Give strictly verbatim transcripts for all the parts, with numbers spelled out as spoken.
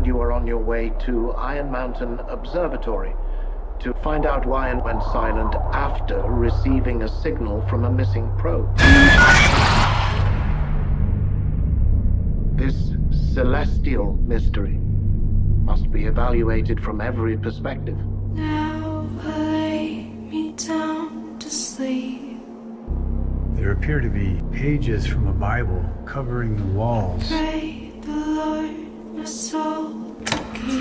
you are on your way to Iron Mountain Observatory to find out why and went silent after receiving a signal from a missing probe. This celestial mystery must be evaluated from every perspective. Now I lay me down to sleep. There appear to be pages from a Bible covering the walls. Pray the Lord my soul to keep.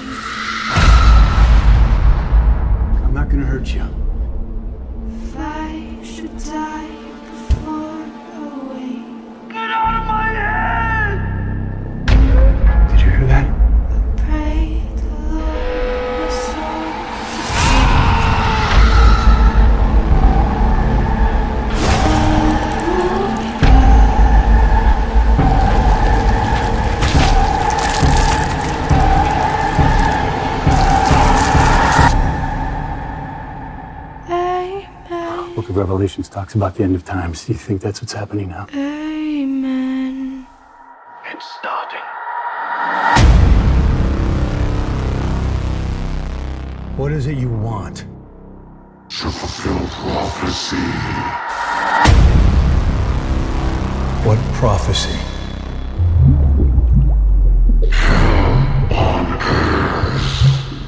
I'm not gonna hurt you. If I should die before I wake, Get out of my head! Did you hear that? I pray the Lord my soul Book of Revelations talks about the end of times. Do you think that's what's happening now? Amen. It's starting. What is it you want? To fulfill prophecy. What prophecy? Hell on earth.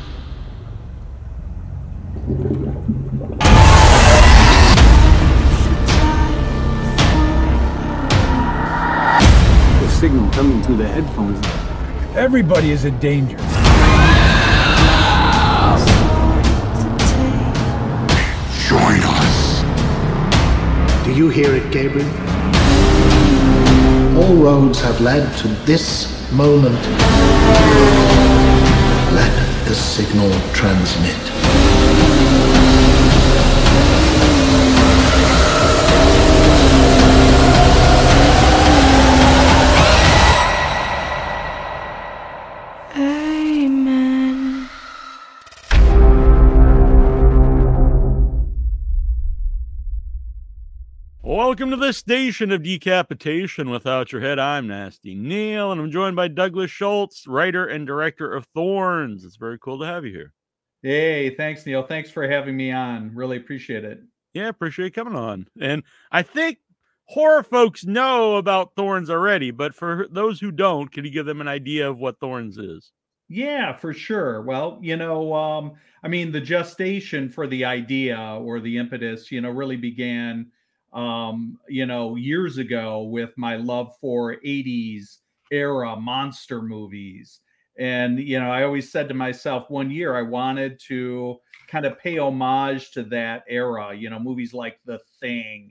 The signal coming through the headphones. Everybody is in danger. Join us. Do you hear it, Gabriel? All roads have led to this moment. Let the signal transmit. Amen. Welcome to this station of decapitation without your head. I'm Nasty Neil, and I'm joined by Douglas Schultz, writer and director of Thorns. It's very cool to have you here. Hey, thanks, Neil. Thanks for having me on. Really appreciate it. Yeah, appreciate you coming on. And I think horror folks know about Thorns already, but for those who don't, can you give them an idea of what Thorns is? Yeah, for sure. Well, you know, um, I mean, the gestation for the idea or the impetus, you know, really began, um, you know, years ago with my love for eighties era monster movies. And, you know, I always said to myself, one year I wanted to kind of pay homage to that era, you know, movies like The Thing,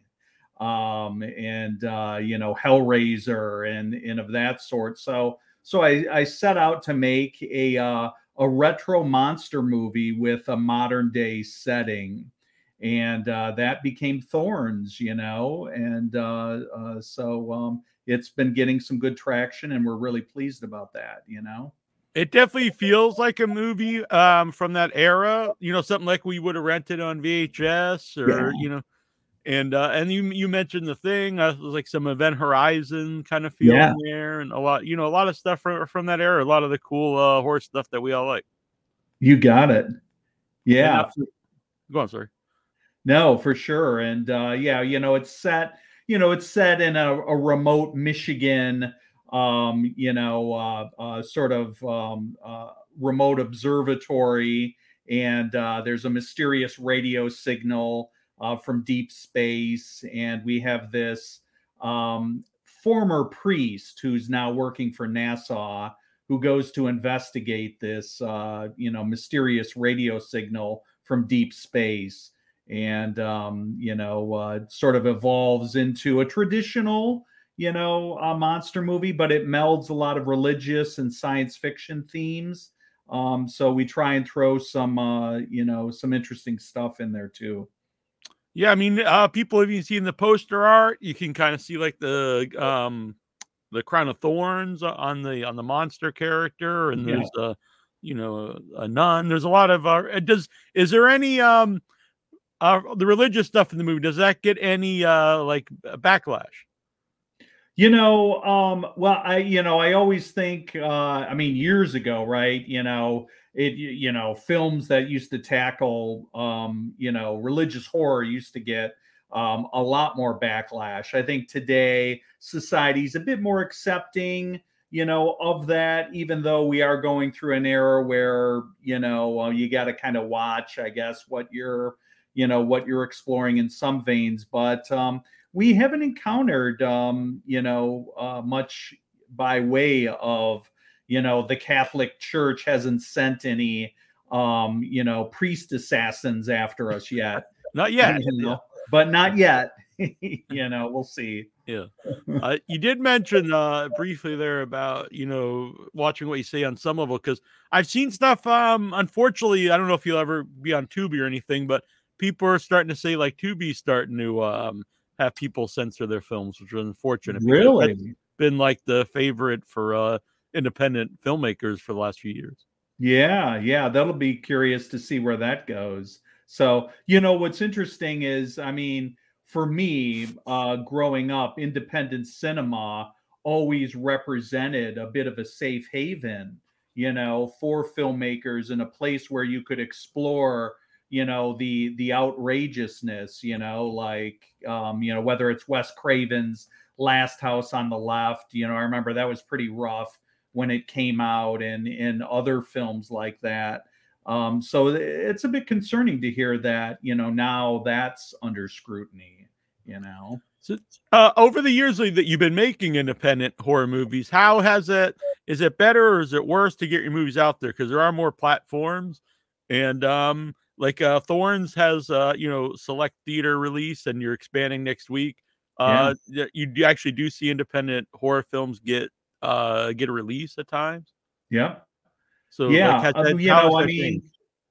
um, and, uh, you know, Hellraiser and, and of that sort. So, so I, I set out to make a, uh, a retro monster movie with a modern day setting. And uh, that became Thorns, you know, and uh, uh, so um, it's been getting some good traction, and we're really pleased about that, you know. It definitely feels like a movie um, from that era, you know, something like we would have rented on V H S or, Yeah. you know, and uh, and you you mentioned The Thing, uh, it was like some Event Horizon kind of feel Yeah. in there, and a lot, you know, a lot of stuff from, from that era, a lot of the cool uh, horror stuff that we all like. You got it. Yeah. And, uh, go on, sorry. No, for sure. And uh, yeah, you know, it's set, you know, it's set in a, a remote Michigan, um, you know, uh, uh, sort of um, uh, remote observatory. And uh, there's a mysterious radio signal uh, from deep space. And we have this um, former priest who's now working for NASA who goes to investigate this, uh, you know, mysterious radio signal from deep space. And, um, you know, uh, sort of evolves into a traditional, you know, uh, monster movie, but it melds a lot of religious and science fiction themes. Um, so we try and throw some, uh, you know, some interesting stuff in there too. Yeah, I mean, uh, people have even seen the poster art. You can kind of see like the um, the crown of thorns on the on the monster character, and there's a, you know, a nun. There's a lot of. Uh, does is there any um, uh, the religious stuff in the movie? Does that get any uh, like backlash? You know, um, well, I, you know, I always think, uh, I mean, years ago, right? You know, it, you you know, films that used to tackle, um, you know, religious horror used to get um, a lot more backlash. I think today society's a bit more accepting, you know, of that, even though we are going through an era where, you know, uh, you got to kind of watch, I guess, what you're, you know, what you're exploring in some veins. But, um, we haven't encountered, um, you know, uh, much by way of, you know, the Catholic Church hasn't sent any, um, you know, priest assassins after us yet. Not yet, you know, yeah. but not yet. You know, we'll see. Yeah. Uh, you did mention uh, briefly there about, you know, watching what you say on some level, because I've seen stuff. Um, unfortunately, I don't know if you'll ever be on Tubi or anything, but people are starting to say like Tubi's starting to um, have people censor their films, which is unfortunate. Really? That's been like the favorite for uh, independent filmmakers for the last few years. Yeah, yeah, that'll be curious to see where that goes. So, you know, what's interesting is, I mean, for me, uh, growing up, independent cinema always represented a bit of a safe haven, you know, for filmmakers, and a place where you could explore, you know, the the outrageousness, you know, like, um, you know, whether it's Wes Craven's Last House on the Left, you know, I remember that was pretty rough when it came out, and in other films like that. Um, so it's a bit concerning to hear that, you know, now that's under scrutiny, you know. So, uh, over the years that you've been making independent horror movies, how has it, is it better or is it worse to get your movies out there? Because there are more platforms, and um, like uh, Thorns has, uh, you know, select theater release, and you're expanding next week. Uh, yeah. you, you actually do see independent horror films get uh, get a release at times. Yeah. So yeah, like, uh, that, you know, I mean, changed?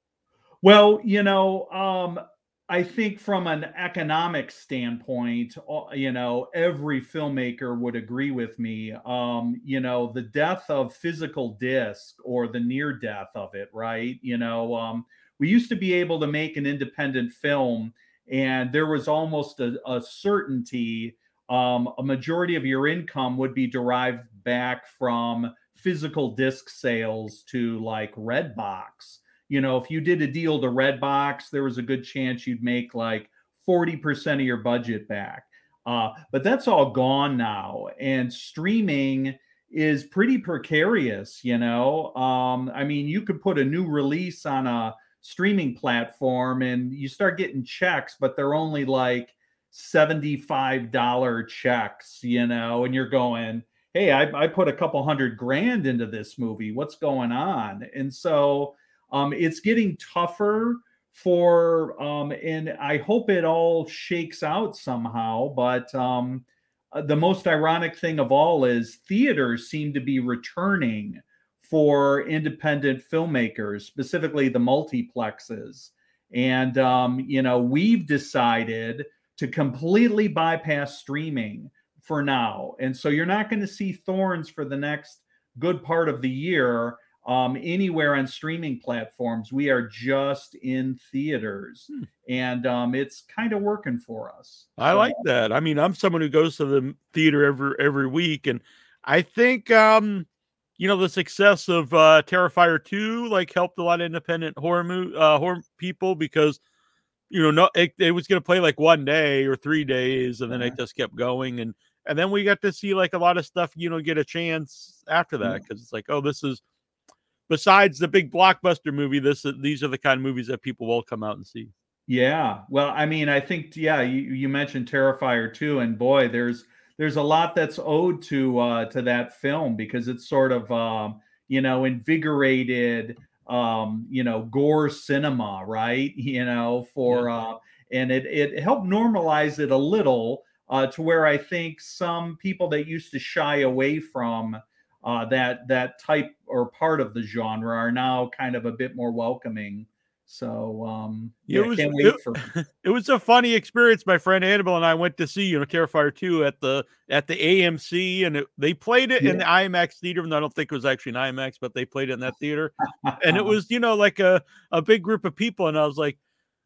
well, you know, um, I think from an economic standpoint, you know, every filmmaker would agree with me. Um, you know, the death of physical disc, or the near death of it, right? You know, um, we used to be able to make an independent film, and there was almost a, a certainty, um, a majority of your income would be derived back from physical disc sales to like Redbox. You know, if you did a deal to Redbox, there was a good chance you'd make like forty percent of your budget back. Uh, but that's all gone now. And streaming is pretty precarious, you know. Um, I mean, you could put a new release on a streaming platform and you start getting checks, but they're only like seventy-five dollars checks, you know, and you're going, hey, I, I put a couple hundred grand into this movie. What's going on? And so um, it's getting tougher for, um, and I hope it all shakes out somehow. But um, the most ironic thing of all is theaters seem to be returning for independent filmmakers, specifically the multiplexes. And, um, you know, we've decided to completely bypass streaming for now. And so you're not going to see Thorns for the next good part of the year um, anywhere on streaming platforms. We are just in theaters, hmm. and um, it's kind of working for us. I so. like that. I mean, I'm someone who goes to the theater every every week, and I think um, you know, the success of uh, Terrifier two like helped a lot of independent horror mo- uh, horror people, because you know, no, it, it was going to play like one day or three days, and then uh-huh. it just kept going, and and then we got to see like a lot of stuff, you know, get a chance after that, because it's like, oh, this is, besides the big blockbuster movie, this these are the kind of movies that people will come out and see. Yeah, well, I mean, I think, yeah, you, you mentioned Terrifier two, and boy, there's there's a lot that's owed to uh, to that film, because it's sort of um, you know, invigorated um, you know, gore cinema, right? You know, for yeah. uh, and it it helped normalize it a little. Uh, to where I think some people that used to shy away from uh, that that type or part of the genre are now kind of a bit more welcoming. So um, yeah, it was, can't wait it, for. It was a funny experience. My friend Annabelle and I went to see, you know, Terrifier two at the at the A M C, and it, they played it yeah. in the IMAX theater. And I don't think it was actually an IMAX, but they played it in that theater. And it was, you know, like a a big group of people, and I was like,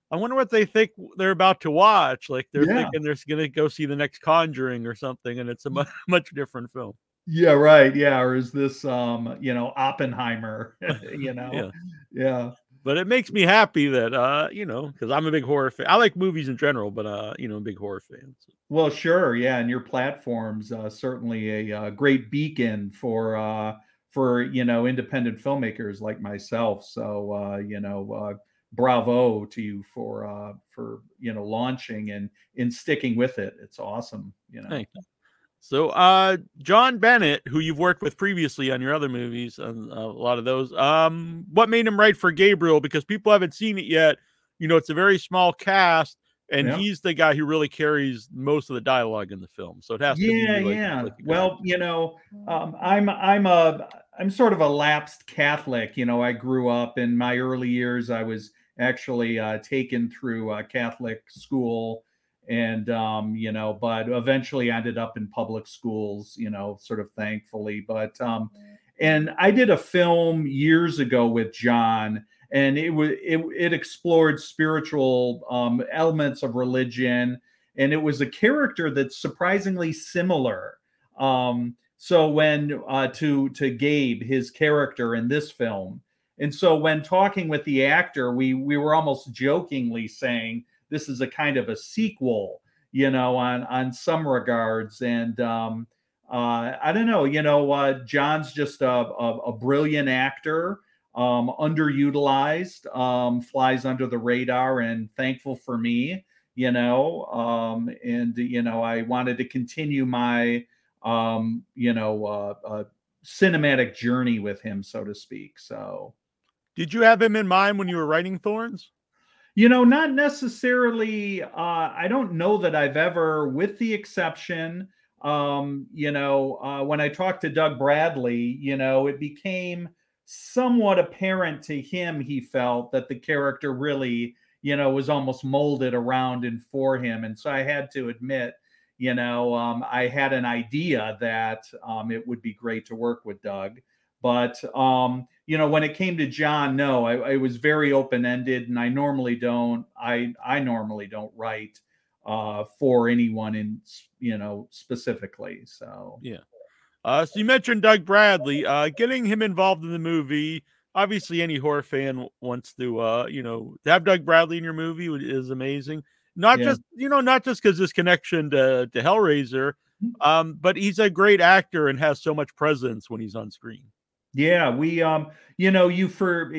I wonder what they think they're about to watch. Like they're Yeah. thinking they're going to go see the next Conjuring or something, and it's a much, much different film. Yeah, right. Yeah, or is this um, you know, Oppenheimer? you know, Yeah. yeah. But it makes me happy that uh, you know, because I'm a big horror fan. I like movies in general, but uh, you know, a big horror fan. So. Well, sure, yeah, and your platform's uh, certainly a, uh great beacon for uh, for you know independent filmmakers like myself. So uh, you know, uh, bravo to you for uh, for you know launching and in sticking with it. It's awesome. You know. Thank you. So, uh, John Bennett, who you've worked with previously on your other movies, and a lot of those, um, what made him write for Gabriel? Because people haven't seen it yet. You know, it's a very small cast, and Yeah. he's the guy who really carries most of the dialogue in the film. So it has to Yeah, be like, yeah. like a guy. Well, you know, um, I'm I'm a I'm sort of a lapsed Catholic. You know, I grew up in my early years. I was actually uh, taken through a Catholic school, and um, you know, but eventually ended up in public schools. You know, sort of thankfully. But um, and I did a film years ago with John, and it was it, it explored spiritual um, elements of religion. And it was a character that's surprisingly similar. Um, so when uh, to to Gabe, his character in this film, and so when talking with the actor, we we were almost jokingly saying this is a kind of a sequel, you know, on on some regards. And um, uh, I don't know, you know, uh, John's just a, a, a brilliant actor, um, underutilized, um, flies under the radar, and thankful for me. You know, um, and you know, I wanted to continue my, um, you know, uh, uh, cinematic journey with him, so to speak. So, did you have him in mind when you were writing Thorns? you know, not necessarily. Uh, I don't know that I've ever, with the exception, um, you know, uh, when I talked to Doug Bradley, you know, it became somewhat apparent to him. He felt that the character really, you know, was almost molded around and for him. And so I had to admit, you know, um, I had an idea that um, it would be great to work with Doug. But, um, you know, when it came to John, no, I, I was very open-ended, and I normally don't, I, I normally don't write uh, for anyone in, you know, specifically. So, yeah. Uh, so you mentioned Doug Bradley, uh, getting him involved in the movie. Obviously, any horror fan wants to, uh, you know, to have Doug Bradley in your movie is amazing. Not yeah. just, you know, not just because his connection to, to Hellraiser, um, but he's a great actor and has so much presence when he's on screen. Yeah, we, um, you know, you for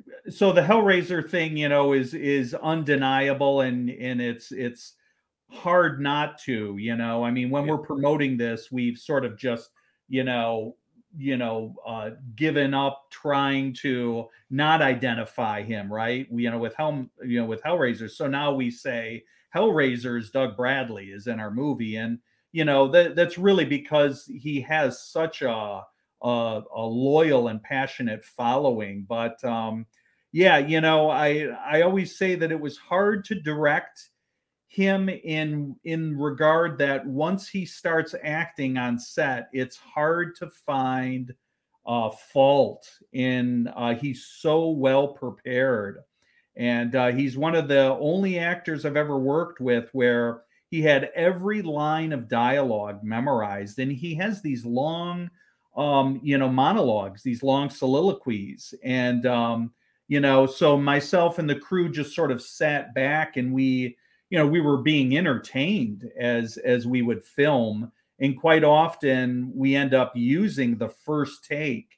so the Hellraiser thing, you know, is is undeniable, and and it's it's hard not to, you know. I mean, when Yeah. we're promoting this, we've sort of just, you know. you know, uh, given up trying to not identify him, right? We, you know, with Hell, you know, with Hellraiser. So now we say Hellraiser's Doug Bradley is in our movie, and you know that that's really because he has such a a, a loyal and passionate following. But um, yeah, you know, I I always say that it was hard to direct him in in regard that once he starts acting on set, it's hard to find uh fault in uh he's so well prepared, and uh he's one of the only actors I've ever worked with where he had every line of dialogue memorized, and he has these long um you know monologues, these long soliloquies, and um you know so myself and the crew just sort of sat back, and we you know, we were being entertained as as we would film, and quite often we end up using the first take,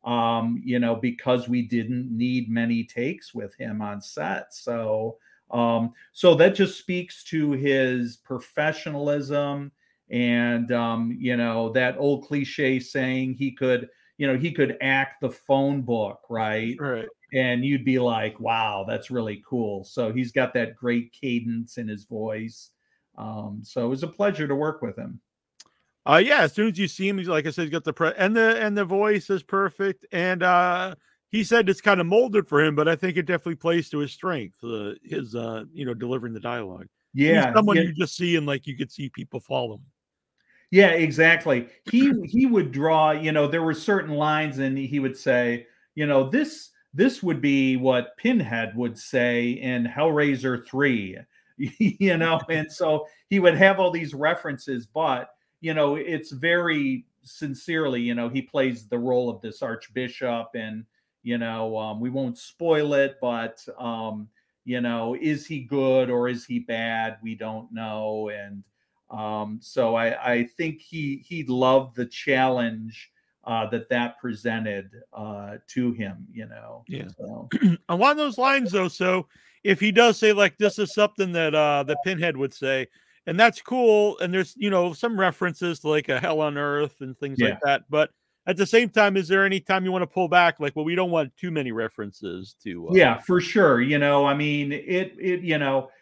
um, you know, because we didn't need many takes with him on set. So, um, so that just speaks to his professionalism, and um, you know, that old cliche saying he could, you know, he could act the phone book, right? Right. And you'd be like, wow, that's really cool. So he's got that great cadence in his voice. Um, so it was a pleasure to work with him. Uh, yeah, as soon as you see him, he's like I said, he's got the pre- and the and the voice is perfect. And uh, he said it's kind of molded for him, but I think it definitely plays to his strength, uh, his uh, you know, delivering the dialogue. Yeah, he's someone yeah. you just see and like you could see people follow him. Yeah, exactly. He he would draw. You know, there were certain lines, and he would say, you know, this. this would be what Pinhead would say in Hellraiser three, you know, and so he would have all these references, but, you know, it's very sincerely, you know, he plays the role of this archbishop, and, you know, um, we won't spoil it, but, um, you know, is he good or is he bad? We don't know. And um, so I, I think he, he loved the challenge uh, that that presented uh, to him, you know. Yeah. So. Along those lines, though, so if he does say, like, this is something that uh, that Pinhead would say, and that's cool, and there's, you know, some references to, like, a hell on earth and things Yeah. like that, but at the same time, is there any time you want to pull back? Like, well, we don't want too many references to. Uh... Yeah, for sure. You know, I mean, it, it, you know,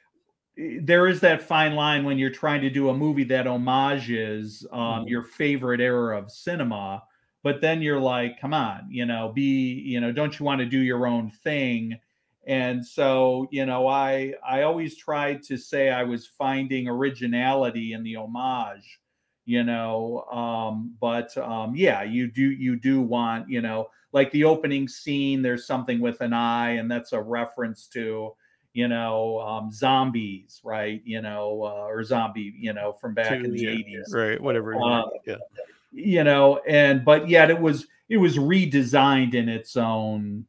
there is that fine line when you're trying to do a movie that homages um, mm-hmm. your favorite era of cinema, but then you're like, come on, you know, be, you know, don't you want to do your own thing? And so, you know, I, I always tried to say I was finding originality in the homage, you know, um, but um, yeah, you do, you do want, you know, like the opening scene, there's something with an eye, and that's a reference to, you know, um, zombies, right? You know, uh, or zombie, you know, from back to, in the yeah, eighties, right? Whatever. Uh, yeah. You know, and, but yet it was, it was redesigned in its own,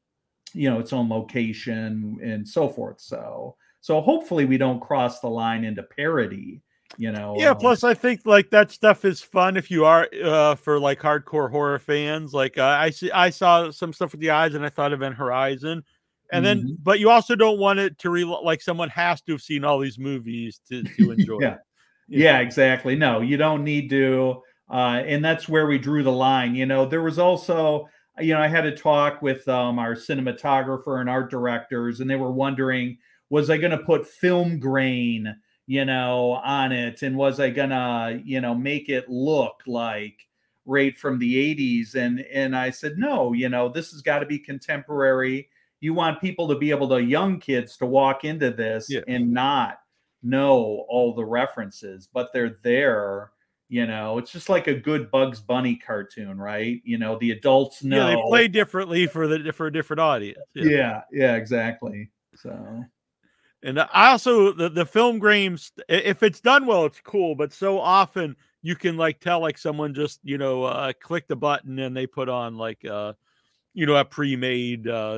you know, its own location and so forth. So, so hopefully we don't cross the line into parody. You know, yeah. Um, plus, I think like that stuff is fun if you are uh, for like hardcore horror fans. Like uh, I see, I saw some stuff with the eyes, and I thought of Event Horizon, and mm-hmm. then, but you also don't want it to re like someone has to have seen all these movies to to enjoy yeah. it. Yeah, exactly. No, you don't need to, uh, and that's where we drew the line. You know, there was also, you know, I had a talk with um, our cinematographer and art directors, and they were wondering, was I going to put film grain, you know, on it? And was I gonna, you know, make it look like right from the eighties? And, and I said, no, you know, this has got to be contemporary. You want people to be able to, young kids to walk into this yeah. and not know all the references, but they're there. You know, it's just like a good Bugs Bunny cartoon, right? You know, the adults know. Yeah, they play differently for the for a different audience. Yeah, yeah, yeah exactly. So. And I also, the, the film grains, if it's done well, it's cool. But so often you can like tell like someone just, you know, uh, click the button and they put on like, uh, you know, a pre-made uh,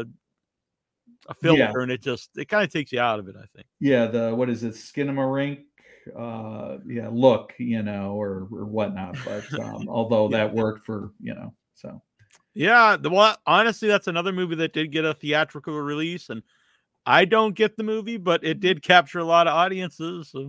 a filter, yeah. and it just, it kind of takes you out of it, I think. Yeah, the, what is it, Skinamarink? Uh, yeah, look, you know, or, or whatnot. But um, although yeah. that worked for, you know, so. Yeah, the well, honestly, that's another movie that did get a theatrical release, and I don't get the movie, but it did capture a lot of audiences. So.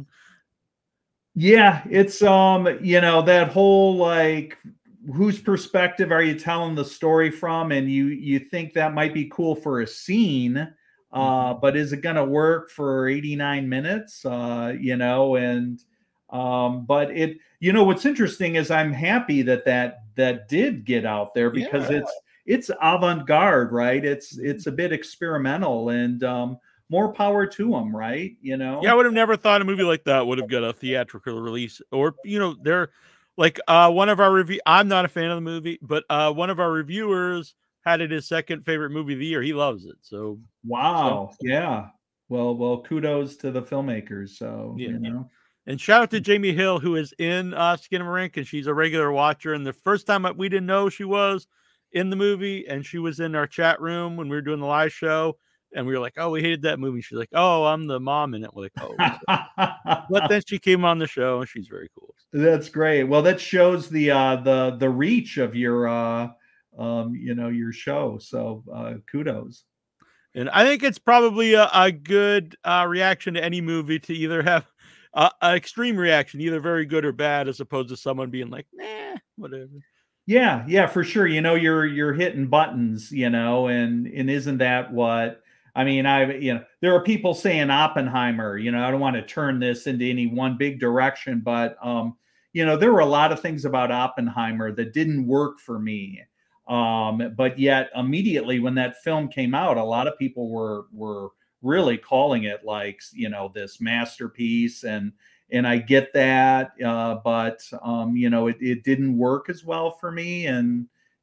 Yeah, it's um, you know, that whole like, whose perspective are you telling the story from? And you you think that might be cool for a scene, uh, mm-hmm. but is it going to work for eighty-nine minutes? Uh, you know, and um, but it, you know, what's interesting is I'm happy that that that did get out there because yeah. it's. It's avant-garde, right? It's it's a bit experimental, and um, more power to them, right? You know. Yeah, I would have never thought a movie like that would have got a theatrical release, or you know, they're like uh, one of our review. I'm not a fan of the movie, but uh, one of our reviewers had it his second favorite movie of the year. He loves it. So wow, so. yeah. Well, well, kudos to the filmmakers. So yeah, you know. And shout out to Jamie Hill, who is in uh, Skinamarink, and she's a regular watcher. And the first time we didn't know she was in the movie, and she was in our chat room when we were doing the live show, and we were like, oh, we hated that movie. She's like, oh, I'm the mom in it. We're like, oh. But then she came on the show, and she's very cool. That's great. Well, that shows the uh the the reach of your uh um you know your show. So uh kudos. And I think it's probably a, a good uh reaction to any movie to either have uh, an extreme reaction, either very good or bad, as opposed to someone being like, nah, whatever. Yeah, yeah, for sure. You know, you're you're hitting buttons, you know, and and isn't that what I mean? I you know, there are people saying Oppenheimer. You know, I don't want to turn this into any one big direction, but um, you know, there were a lot of things about Oppenheimer that didn't work for me. Um, but yet, immediately when that film came out, a lot of people were were really calling it like you know this masterpiece and. And I get that, uh, but, um, you know, it, it didn't work as well for me. And,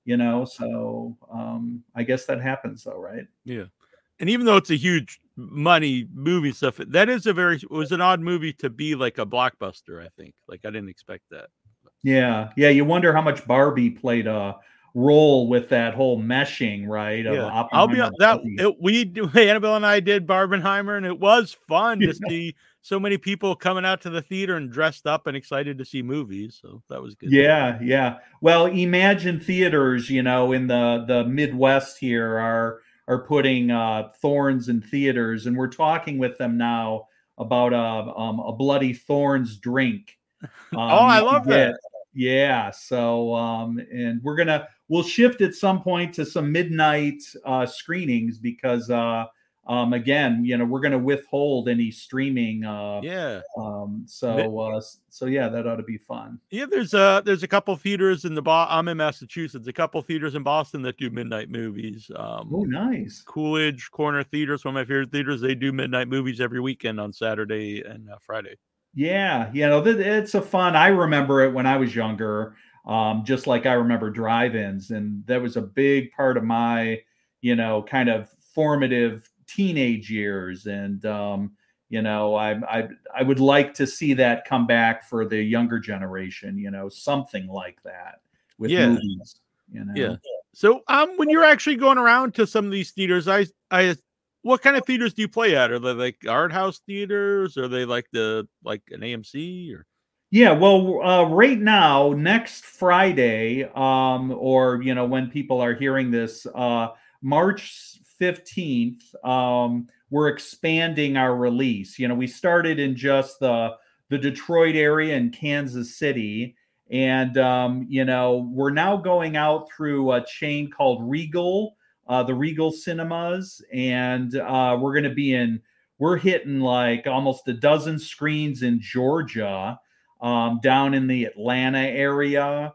you know, so um, I guess that happens though, right? Yeah. And even though it's a huge money movie stuff, that is a very, it was an odd movie to be like a blockbuster, I think. Like, I didn't expect that. Yeah. Yeah. You wonder how much Barbie played a role with that whole meshing, right? Of Yeah. I'll be Oppenheimer on that. Barbie. It, we, do- Annabelle and I did Barbenheimer, and it was fun to Yeah. see so many people coming out to the theater and dressed up and excited to see movies. So that was good. Yeah, yeah. Well, Imagine Theaters, you know, in the the Midwest here are are putting uh, Thorns in theaters, and we're talking with them now about a um, a Bloody Thorns drink. Um, Oh, I you can love that. Yeah. So, um, and we're gonna we'll shift at some point to some midnight uh, screenings because, uh, um, again, you know, we're gonna withhold any streaming. Uh, Yeah. Um, so, uh, so yeah, that ought to be fun. Yeah, there's a there's a couple theaters in the Bo- I'm in Massachusetts. A couple theaters in Boston that do midnight movies. Um, Oh, nice. Coolidge Corner Theaters, one of my favorite theaters. They do midnight movies every weekend on Saturday and uh, Friday. Yeah, you know, th- it's a fun. I remember it when I was younger, um, just like I remember drive-ins, and that was a big part of my, you know, kind of formative teenage years. And um, you know, I I I would like to see that come back for the younger generation. You know, something like that with Yeah. movies. You know, Yeah. So, um, when you're actually going around to some of these theaters, I, I, what kind of theaters do you play at? Are they like art house theaters? Are they like the like an A M C or? Yeah, well, uh, right now, next Friday, um, or you know, when people are hearing this, uh, March fifteenth, um, we're expanding our release. You know, we started in just the the Detroit area and Kansas City, and um, you know, we're now going out through a chain called Regal, uh, the Regal Cinemas, and uh, we're going to be in. We're hitting like almost a dozen screens in Georgia. Um, down in the Atlanta area.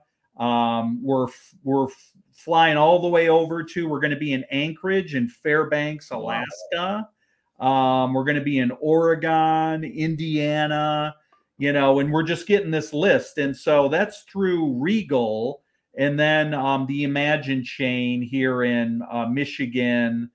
Um, we're we're flying all the way over to, we're going to be in Anchorage and Fairbanks, Alaska. Um, we're going to be in Oregon, Indiana, you know, and we're just getting this list. And so that's through Regal. And then um, the Imagine chain here in uh, Michigan,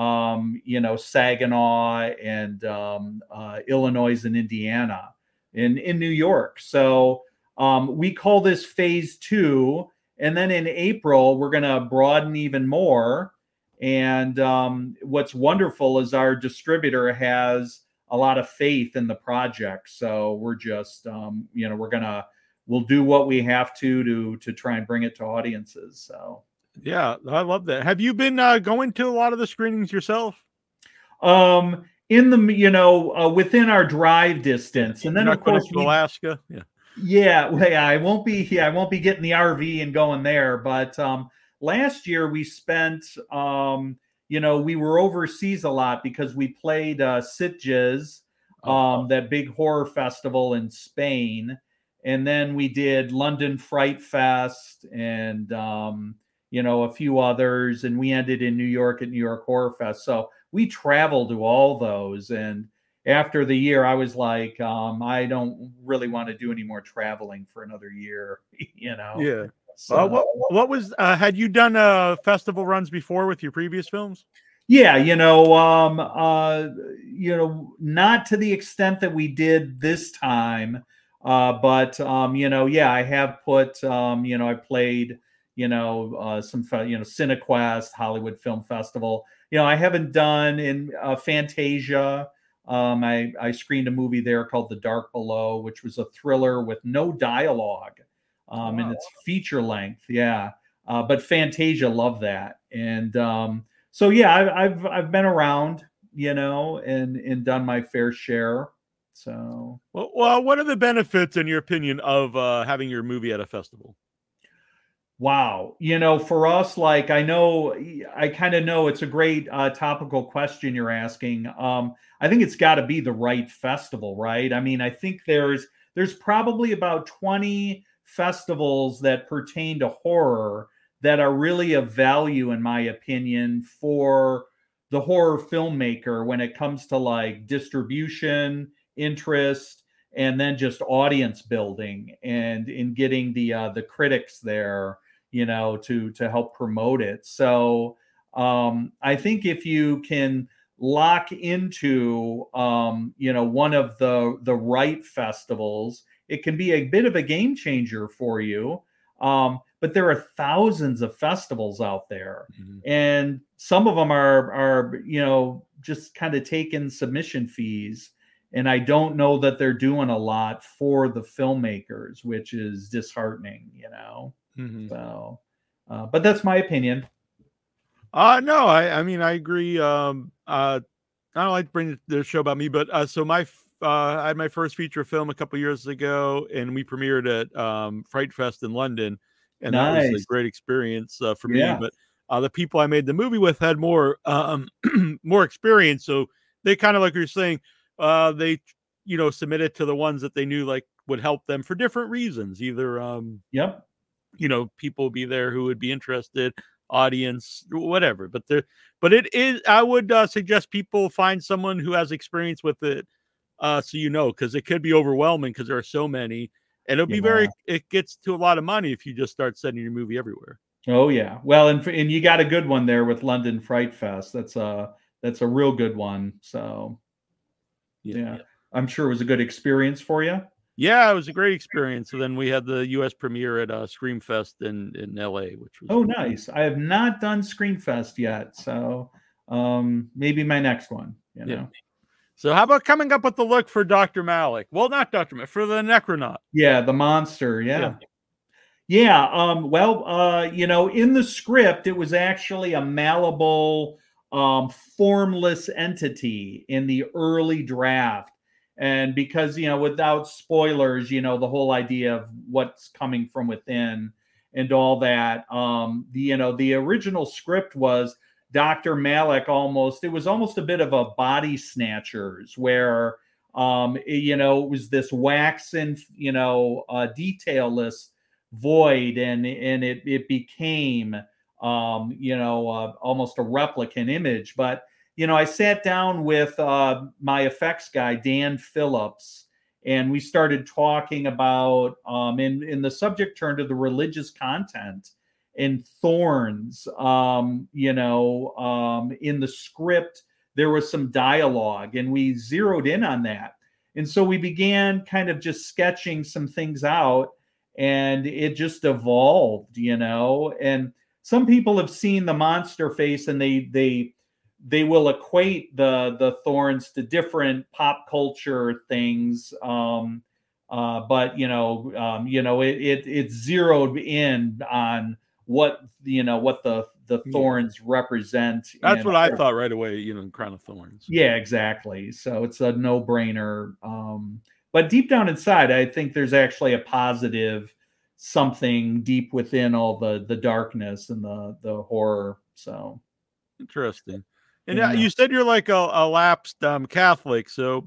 um, you know, Saginaw and um, uh, Illinois and Indiana. In, in New York. So um, we call this phase two. And then in April, we're going to broaden even more. And um, what's wonderful is our distributor has a lot of faith in the project. So we're just, um, you know, we're going to, we'll do what we have to, to, to try and bring it to audiences. So. Yeah, I love that. Have you been uh, going to a lot of the screenings yourself? Um, in the, you know, uh, within our drive distance. And then You're of not going course, to we, Alaska. Yeah. Yeah, well, yeah, I won't be. Yeah, I won't be getting the R V and going there. But um, last year we spent, um, you know, we were overseas a lot because we played uh, Sitges, um, that big horror festival in Spain, and then we did London Fright Fest and um, you know, a few others, and we ended in New York at New York Horror Fest. So we traveled to all those, and after the year, I was like, um, I don't really want to do any more traveling for another year, you know? Yeah. So, Uh, what, what was, uh, had you done uh, festival runs before with your previous films? yeah, you know, um, uh, you know, not to the extent that we did this time, uh, but, um, you know, yeah, I have put, um, you know, I played, you know, uh, some, you know, CineQuest, Hollywood Film Festival. You know, I haven't done in uh, Fantasia. Um, I, I screened a movie there called The Dark Below, which was a thriller with no dialogue, um, Wow. and it's feature length. Yeah. Uh, but Fantasia loved that. And um, so, yeah, I, I've, I've been around, you know, and, and done my fair share. So, Well, well, what are the benefits, in your opinion, of uh, having your movie at a festival? wow. You know, for us, like, I know, I kind of know it's a great uh, topical question you're asking. Um, I think it's got to be the right festival, right? I mean, I think there's, there's probably about twenty festivals that pertain to horror that are really of value, in my opinion, for the horror filmmaker when it comes to like distribution, interest, and then just audience building and in getting the, uh, the critics there, you know, to to help promote it. So um, I think if you can lock into um, you know, one of the the right festivals, it can be a bit of a game changer for you. Um, but there are thousands of festivals out there, mm-hmm. and some of them are are you know, just kind of taking submission fees, and I don't know that they're doing a lot for the filmmakers, which is disheartening, you know. Mm-hmm. So, uh, but that's my opinion. Uh no, I I mean I agree. Um, uh, I don't like to bring the show about me, but uh, so my uh, I had my first feature film a couple years ago, and we premiered at um, Fright Fest in London, and nice. That was a great experience uh, for yeah. me. But uh, the people I made the movie with had more um, more experience, so they kind of, like you're saying, uh, they you know submitted to the ones that they knew like would help them for different reasons. Either um, yep, you know, people would be there who would be interested, audience, whatever. But there, but it is. I would uh, suggest people find someone who has experience with it, uh, so you know, because it could be overwhelming because there are so many, and it'll yeah. be very. It gets to a lot of money if you just start sending your movie everywhere. Oh yeah, well, and and you got a good one there with London Fright Fest. That's a that's a real good one. So yeah, yeah. I'm sure it was a good experience for you. Yeah, it was a great experience. So then we had the U S premiere at uh, Screamfest in, in L A, which was oh nice. I have not done Screamfest yet, so um, maybe my next one. You know. Yeah. So how about coming up with the look for Doctor Malik? Well, not Doctor Malik, for the Necronaut. Yeah, the monster. Yeah. yeah. Yeah, um, well, uh, you know, in the script, it was actually a malleable, um, formless entity in the early draft. And because, you know, without spoilers, you know, the whole idea of what's coming from within and all that, um, the, you know, the original script was Doctor Malik almost, it was almost a bit of a Body Snatchers where, um, you know, it was this waxen, you know, uh, detailless void, and and it it became um you know uh, almost a replicant image. But you know, I sat down with uh my effects guy Dan Phillips, and we started talking about um and, and the subject turned to the religious content and thorns. Um you know um in the script there was some dialogue, and we zeroed in on that, and so we began kind of just sketching some things out. And it just evolved, you know. And some people have seen the monster face, and they they they will equate the the thorns to different pop culture things. Um, uh, but you know, um, you know, it it it zeroed in on what you know what the the thorns yeah. represent. That's what I thought right away. You know, Crown of Thorns. Yeah, exactly. So it's a no brainer. Um, But deep down inside, I think there's actually a positive something deep within all the the darkness and the the horror. So interesting. And yeah. you said you're like a, a lapsed um, Catholic. So,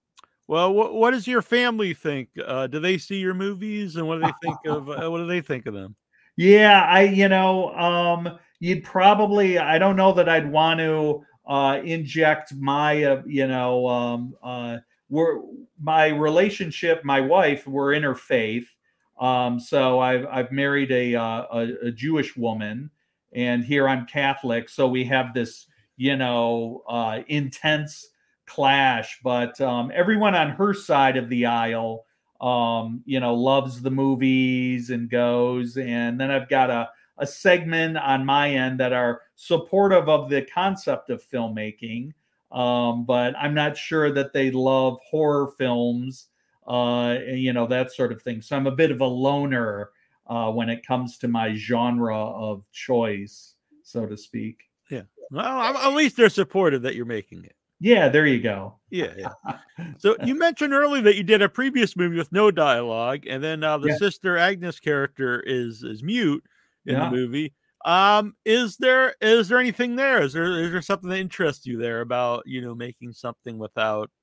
well, what what does your family think? Uh, do they see your movies, and what do they think of? Uh, what do they think of them? Yeah, I you know um, you'd probably I don't know that I'd want to uh, inject my uh, you know. Um, uh, We're my relationship, my wife, we're interfaith. Um, so I've I've married a, uh, a a Jewish woman, and here I'm Catholic. So we have this, you know, uh, intense clash. But um, everyone on her side of the aisle, um, you know, loves the movies and goes. And then I've got a a segment on my end that are supportive of the concept of filmmaking. Um, but I'm not sure that they love horror films, uh, you know, that sort of thing. So I'm a bit of a loner uh, when it comes to my genre of choice, so to speak. Yeah. Well, at least they're supportive that you're making it. Yeah, there you go. Yeah, yeah. So you mentioned earlier that you did a previous movie with no dialogue, and then uh, the yeah. Sister Agnes character is is mute in yeah. the movie. Um, is there is there anything there? Is there is there something that interests you there about, you know, making something without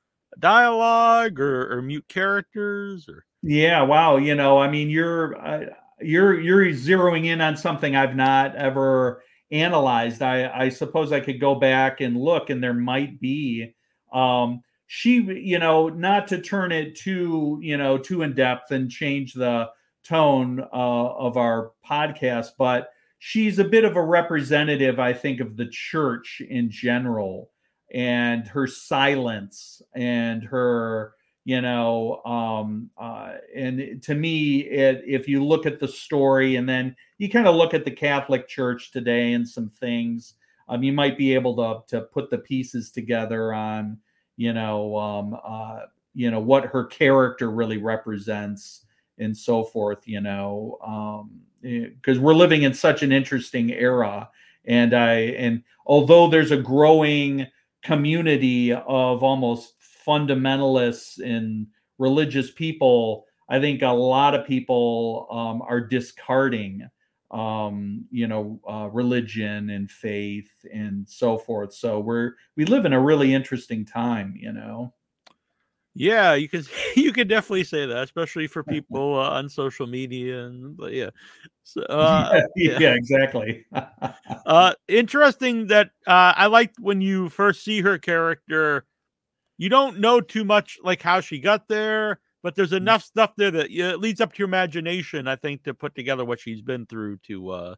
dialogue or, or mute characters? Or yeah, wow, you know, I mean, you're uh, you're you're zeroing in on something I've not ever analyzed. I I suppose I could go back and look, and there might be. Um, she, you know, not to turn it too, you know, too in depth and change the tone uh, of our podcast, but she's a bit of a representative, I think, of the church in general, and her silence and her, you know, um, uh, and to me, it, if you look at the story and then you kind of look at the Catholic Church today and some things, um, you might be able to to put the pieces together on, you know, um, uh, you know, what her character really represents and so forth, you know, um, because we're living in such an interesting era. And I, and although there's a growing community of almost fundamentalists and religious people, I think a lot of people um, are discarding, um, you know, uh, religion and faith and so forth. So we're, we live in a really interesting time, you know. Yeah, you could you could definitely say that, especially for people uh, on social media, and but yeah, so, uh, yeah, yeah. yeah, exactly. uh, interesting that uh, I liked when you first see her character. You don't know too much like how she got there, but there's enough stuff there that yeah, it leads up to your imagination, I think, to put together what she's been through to uh,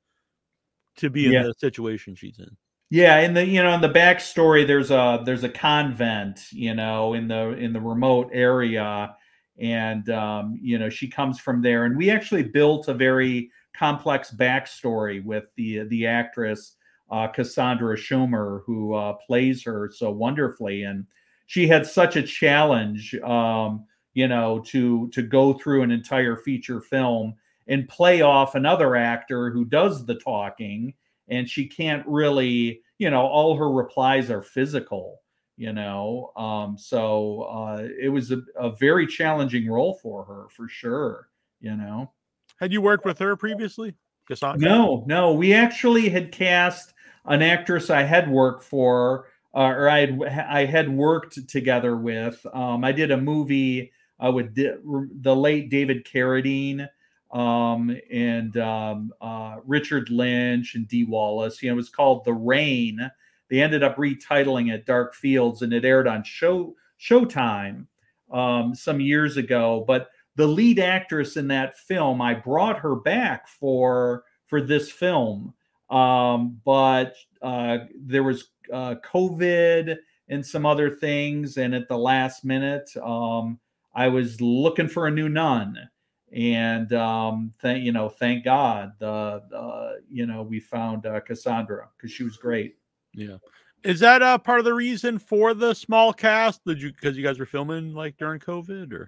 to be Yeah. in the situation she's in. Yeah, in the you know in the backstory, there's a there's a convent, you know, in the in the remote area, and um, you know she comes from there, and we actually built a very complex backstory with the the actress uh, Cassandra Schumer, who uh, plays her so wonderfully, and she had such a challenge, um, you know, to to go through an entire feature film and play off another actor who does the talking. And she can't really, you know, all her replies are physical, you know. Um, so uh, it was a, a very challenging role for her, for sure, you know. Had you worked with her previously, Cassandra? No, no. We actually had cast an actress I had worked for, uh, or I had, I had worked together with. Um, I did a movie uh, with di- the late David Carradine. Um, and um, uh, Richard Lynch and Dee Wallace. You know, it was called The Rain. They ended up retitling it Dark Fields, and it aired on show Showtime um, some years ago. But the lead actress in that film, I brought her back for for this film, um, but uh, there was uh, COVID and some other things, and at the last minute, um, I was looking for a new nun. And um, thank you know, thank God, uh, uh, you know, we found uh, Cassandra because she was great. Yeah, is that uh, part of the reason for the small cast? Did you because you guys were filming like during COVID, or?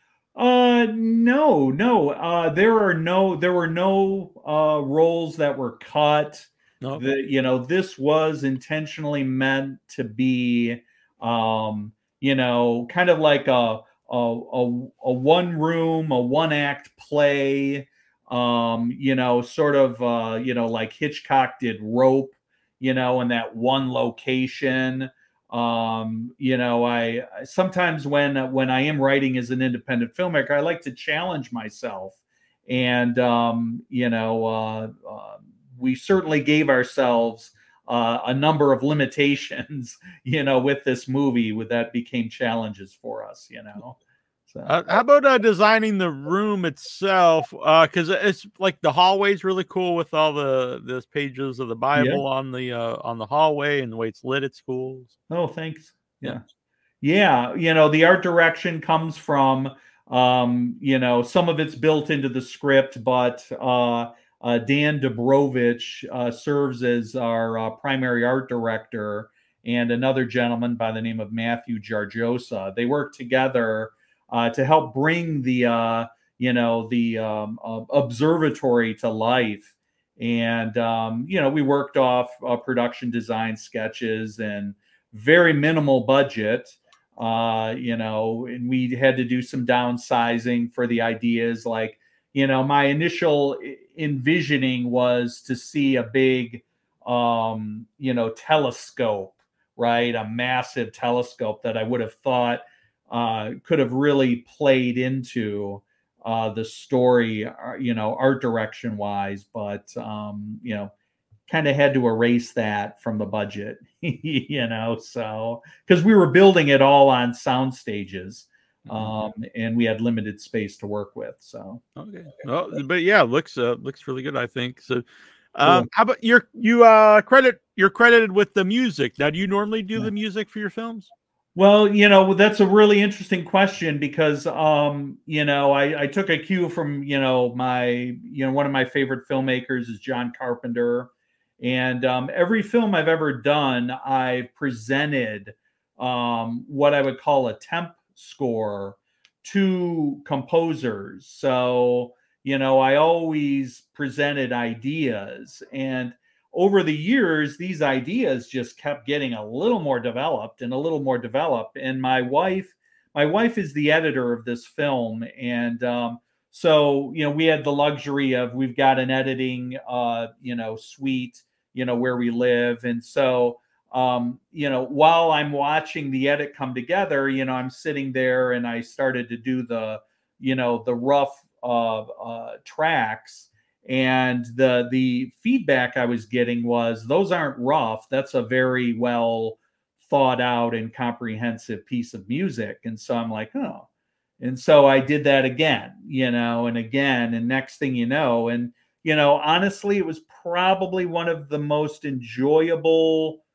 Uh, no, no. Uh, there are no, there were no uh, roles that were cut. No. The, you know, this was intentionally meant to be, um, you know, kind of like a. A, a, a one room, a one act play, um, you know, sort of, uh, you know, like Hitchcock did Rope, you know, in that one location. Um, you know, I sometimes when when I am writing as an independent filmmaker, I like to challenge myself, and um, you know, uh, uh, we certainly gave ourselves uh, a number of limitations, you know, with this movie, with that became challenges for us, you know. So. Uh, how about uh, designing the room itself? Because uh, it's like the hallway's really cool with all the those pages of the Bible yeah. on the uh, on the hallway and the way it's lit at schools. Oh, thanks. Yeah, yeah. You know, the art direction comes from, um, you know, some of it's built into the script, but. Uh, Uh, Dan Dobrovich uh, serves as our uh, primary art director, and another gentleman by the name of Matthew Jarjosa. They work together uh, to help bring the, uh, you know, the um, uh, observatory to life. And, um, you know, we worked off uh, production design sketches and very minimal budget, uh, you know, and we had to do some downsizing for the ideas. Like, you know, my initial envisioning was to see a big, um, you know, telescope, right? A massive telescope that I would have thought uh, could have really played into uh, the story, you know, art direction wise. But, um, you know, kind of had to erase that from the budget, you know, so because we were building it all on sound stages. um, and we had limited space to work with. So okay, well, but yeah, looks uh, looks really good, I think. So, Cool. um, how about you're you uh credit you're credited with the music. Now, do you normally do the music for your films? Well, you know, that's a really interesting question because, um, you know, I, I took a cue from, you know, my, you know, one of my favorite filmmakers is John Carpenter. And um, every film I've ever done, I've presented um, what I would call a temp score to composers. So, you know, I always presented ideas, and over the years, these ideas just kept getting a little more developed and a little more developed. And my wife, my wife is the editor of this film. And um, so, you know, we had the luxury of, we've got an editing, uh, you know, suite, you know, where we live. And so, um, you know, while I'm watching the edit come together, you know, I'm sitting there and I started to do the, you know, the rough uh, uh, tracks. And the the feedback I was getting was, those aren't rough. That's a very well thought out and comprehensive piece of music. And so I'm like, oh. And so I did that again, you know, and again, and next thing you know, and, you know, honestly, it was probably one of the most enjoyable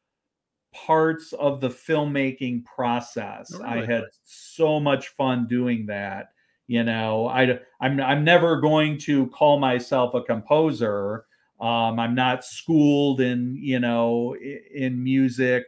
parts of the filmmaking process. Oh, I really? had so much fun doing that. You know, I, I'm I'm never going to call myself a composer. Um, I'm not schooled in, you know, in music.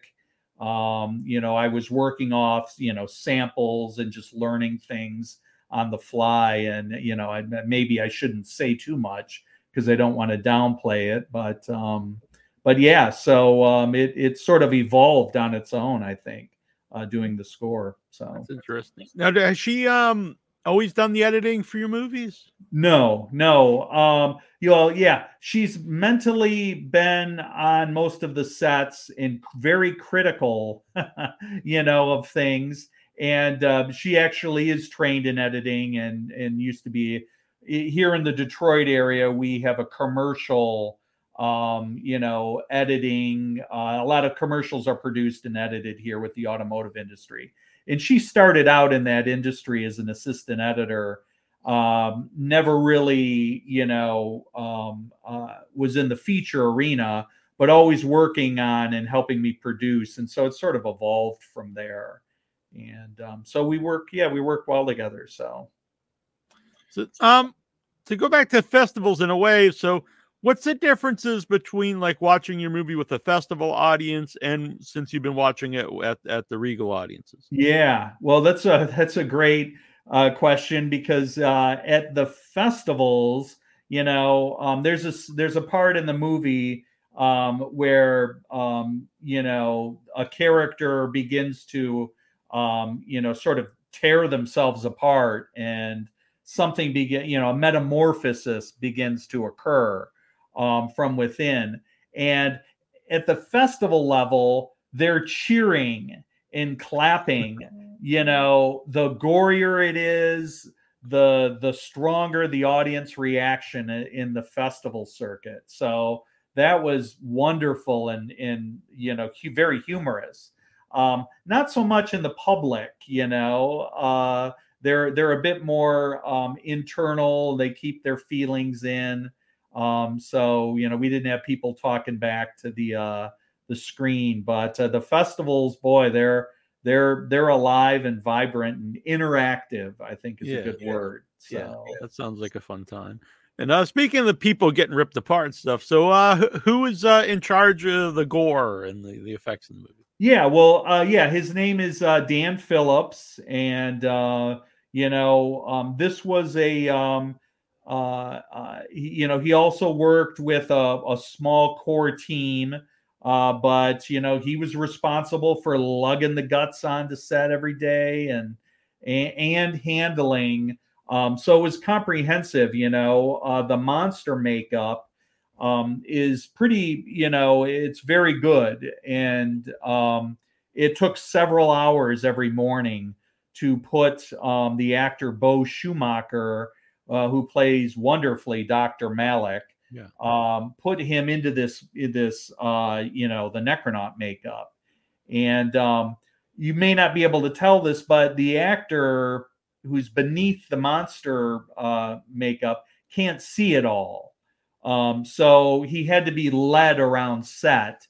Um, you know, I was working off, you know, samples and just learning things on the fly. And, you know, I, maybe I shouldn't say too much because I don't want to downplay it. But, um, but yeah, so um, it it sort of evolved on its own, I think, uh, doing the score. So That's interesting. Now, has she um always done the editing for your movies? No, no. Um, you know, yeah, she's mentally been on most of the sets and very critical, you know, of things. And uh, she actually is trained in editing and and used to be here in the Detroit area. We have a commercial, um, you know, editing. Uh, a lot of commercials are produced and edited here with the automotive industry. And she started out in that industry as an assistant editor, um, never really, you know, um, uh, was in the feature arena, but always working on and helping me produce. And so it sort of evolved from there. And um, so we work, yeah, we work well together. So, so um, to go back to festivals in a way, so what's the differences between like watching your movie with a festival audience and since you've been watching it at, at the Regal audiences? Yeah, well, that's a that's a great uh, question because uh, at the festivals, you know, um, there's a there's a part in the movie um, where um, you know, a character begins to um, you know, sort of tear themselves apart, and something begin, you know, a metamorphosis begins to occur um, from within. And at the festival level, they're cheering and clapping. You know, the gorier it is, the the stronger the audience reaction in the festival circuit. So that was wonderful and, and you know, very humorous. Um, not so much in the public, you know. Uh, they're they're a bit more um, internal. They keep their feelings in. Um, so, you know, we didn't have people talking back to the uh, the screen, but uh, the festivals, boy, they're they're they're alive and vibrant and interactive, I think is Yeah, a good yeah. word. So Yeah, that sounds like a fun time. And uh, speaking of the people getting ripped apart and stuff, so uh, who, who is uh, in charge of the gore and the, the effects in the movie? yeah, well, uh, yeah, his name is uh, Dan Phillips, and uh, you know, um, this was a um, uh, uh, he, you know, he also worked with a, a small core team, uh, but you know, he was responsible for lugging the guts onto set every day and and, and handling. Um, so it was comprehensive. You know, uh, the monster makeup um, is pretty. You know, it's very good, and um, it took several hours every morning to put um, the actor Bo Schumacher, uh, who plays wonderfully Doctor Malik, Yeah. um, put him into this, this uh, you know, the Necronaut makeup. And um, you may not be able to tell this, but the actor who's beneath the monster uh, makeup can't see it all. Um, so he had to be led around set,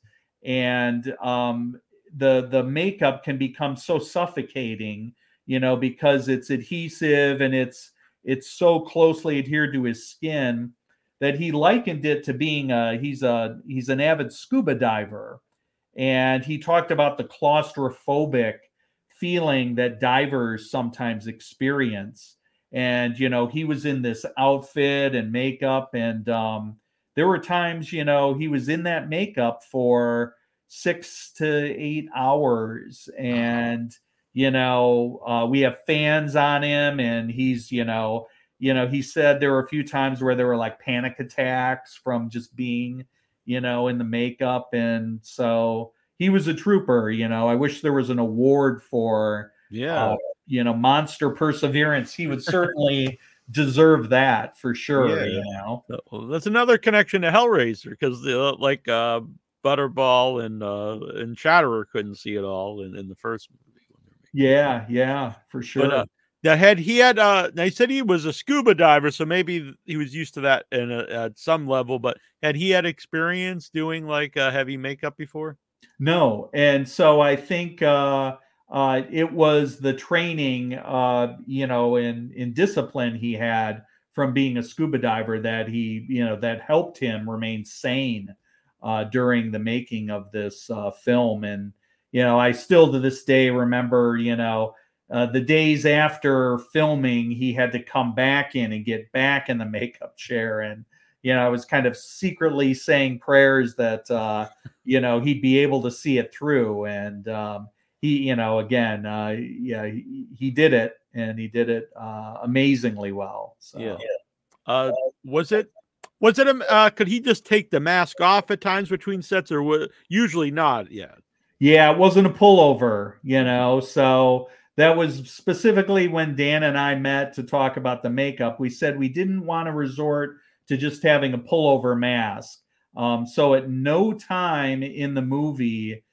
and um, the the makeup can become so suffocating, you know, because it's adhesive and it's it's so closely adhered to his skin that he likened it to being a he's a he's an avid scuba diver, and he talked about the claustrophobic feeling that divers sometimes experience. And, you know, he was in this outfit and makeup. And um, there were times, you know, he was in that makeup for six to eight hours. And, you know, uh, we have fans on him. And he's, you know, you know, he said there were a few times where there were like panic attacks from just being, you know, in the makeup. And so he was a trooper. You know, I wish there was an award for, Yeah. Uh, you know, monster perseverance. He would certainly deserve that for sure. Yeah. You know, Well, that's another connection to Hellraiser, because uh, like uh, Butterball and uh, and Chatterer couldn't see it all in, in the first movie. Yeah, yeah, for sure. But uh, that had he had uh, now he said he was a scuba diver, so maybe he was used to that in a, at some level. But had he had experience doing like uh, heavy makeup before? No, and so I think. Uh, Uh, it was the training, uh, you know, in, in discipline he had from being a scuba diver that he, you know, that helped him remain sane uh, during the making of this uh, film. And, you know, I still to this day remember, you know, uh, the days after filming, he had to come back in and get back in the makeup chair. And, you know, I was kind of secretly saying prayers that, uh, you know, he'd be able to see it through. And, um, He, you know, again, uh, yeah, he, he did it, and he did it uh, amazingly well. So, yeah. Uh, was it? Was it? Uh, could he just take the mask off at times between sets, or was, usually not? Yeah. Yeah, it wasn't a pullover, you know. So that was specifically when Dan and I met to talk about the makeup. We said we didn't want to resort to just having a pullover mask. Um, so at no time in the movie.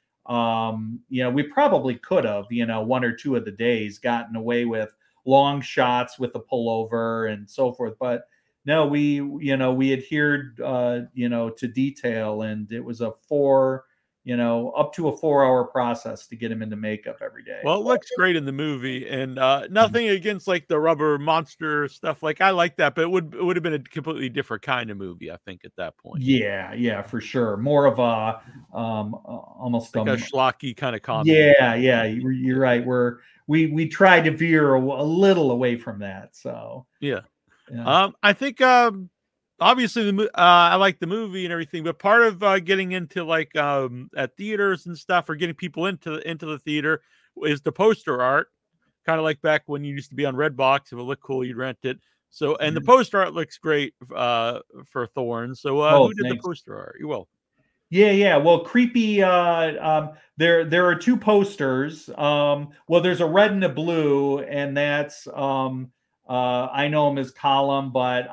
Um, you know, we probably could have, you know, one or two of the days gotten away with long shots with the pullover and so forth. But no, we, you know, we adhered, uh, you know, to detail, and it was a four, you know, up to a four hour process to get him into makeup every day. Well, it looks great in the movie, and uh, nothing against like the rubber monster stuff. Like I like that, but it would it would have been a completely different kind of movie, I think, at that point. Yeah, yeah, for sure. More of a um, almost like um, a schlocky kind of comedy. Yeah, yeah, you're, you're right. We're we we try to veer a, a little away from that. So yeah, yeah. um, I think um. Obviously, the uh, I like the movie and everything, but part of uh, getting into like um, at theaters and stuff, or getting people into the, into the theater, is the poster art. Kind of like back when you used to be on Redbox. If it looked cool, you'd rent it. So, and the poster art looks great uh, for Thorn. So, uh, Oh, who did thanks. the poster art? You will. Yeah, yeah. Well, creepy. Uh, um, there, there are two posters. Um, well, there's a red and a blue, and that's. Um, Uh, I know him as Column, but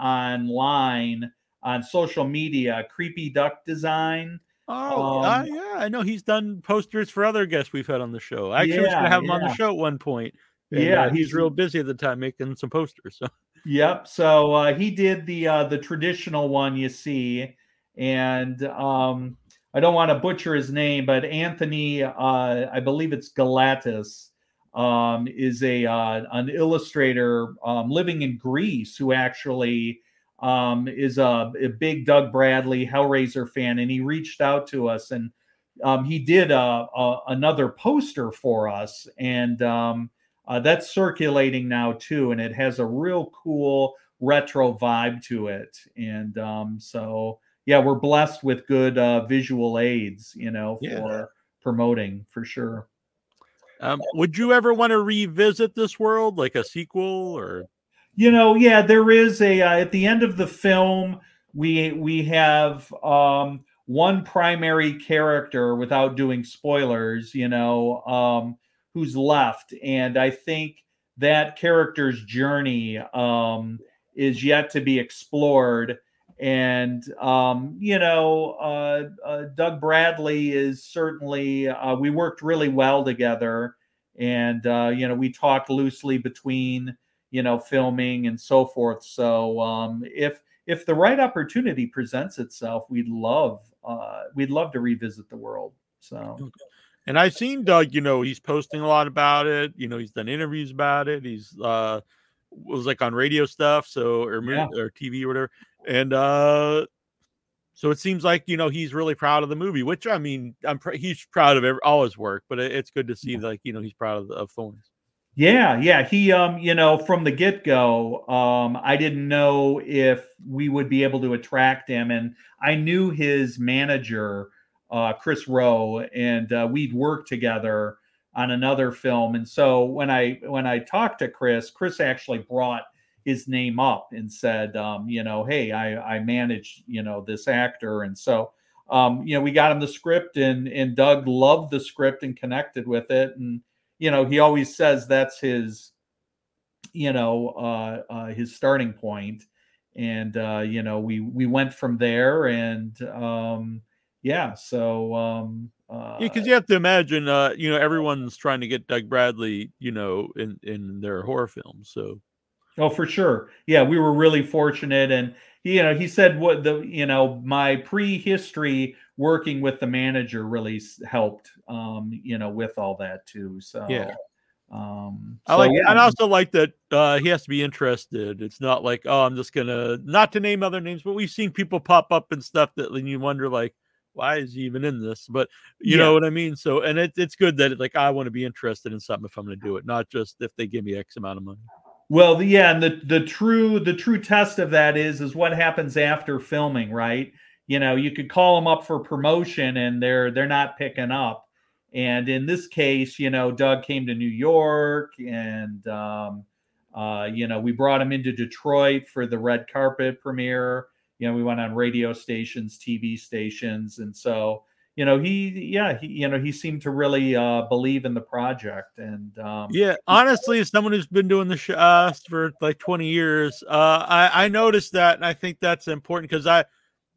online on social media, Creepy Duck Design. Oh, Um, uh, yeah, I know he's done posters for other guests we've had on the show. I actually was Yeah, going to have him on the yeah. show at one point. and, Yeah, uh, he's he's- real busy at the time making some posters. So Yep. So uh, he did the uh, the traditional one you see, and um, I don't want to butcher his name, but Anthony, uh, I believe it's Galatis, um, is a uh, an illustrator um, living in Greece who actually um, is a, a big Doug Bradley Hellraiser fan, and he reached out to us, and um, he did a, a, another poster for us, and um, uh, that's circulating now too, and it has a real cool retro vibe to it, and um, so yeah, we're blessed with good uh, visual aids, you know, for Yeah. promoting for sure. Um, would you ever want to revisit this world, like a sequel, or? You know, yeah, there is a uh, at the end of the film, we we have um, one primary character, without doing spoilers, you know, um, who's left, and I think that character's journey um, is yet to be explored. And um, you know, uh, uh, Doug Bradley is certainly. Uh, we worked really well together, and uh, you know, we talked loosely between. you know, filming and so forth. So um, if if the right opportunity presents itself, we'd love uh, we'd love to revisit the world. So. And I've seen Doug, you know, he's posting a lot about it. You know, he's done interviews about it. He's uh was like on radio stuff, so or Yeah. or T V or whatever. And uh so it seems like, you know, he's really proud of the movie, which I mean, I'm pr- he's proud of every, all his work, but it, it's good to see like, you know, he's proud of, of Thorns. Yeah, yeah. He um, you know, from the get-go, um, I didn't know if we would be able to attract him. And I knew his manager, uh, Chris Rowe, and uh, we'd worked together on another film. And so when I when I talked to Chris, Chris actually brought his name up and said, um, you know, hey, I I manage, you know, this actor. And so um, you know, we got him the script, and and Doug loved the script and connected with it. And you know, he always says that's his, you know, uh, uh, his starting point. And, uh, you know, we, we went from there, and, um, yeah, so, um, uh, Yeah, because you have to imagine, uh, you know, everyone's trying to get Doug Bradley, you know, in, in their horror films. So, oh, for sure. Yeah, we were really fortunate. And, you know, he said what the, you know, my prehistory working with the manager really s- helped, um, you know, with all that too. So, Yeah. um, I so, like, yeah. and I also like that uh, he has to be interested. It's not like, oh, I'm just gonna, not to name other names, but we've seen people pop up and stuff that then you wonder, like, why is he even in this? But you Yeah. know what I mean. So, and it, it's good that like I want to be interested in something if I'm going to do it, not just if they give me X amount of money. Well, the- yeah, and the the true the true test of that is is what happens after filming, right? You know, you could call them up for promotion, and they're they're not picking up. And in this case, you know, Doug came to New York, and um, uh, you know, we brought him into Detroit for the red carpet premiere. You know, we went on radio stations, T V stations, and so you know, he yeah, he you know, he seemed to really uh, believe in the project. And um, Yeah, honestly, as someone who's been doing the show uh, for like twenty years, uh, I, I noticed that, and I think that's important because I,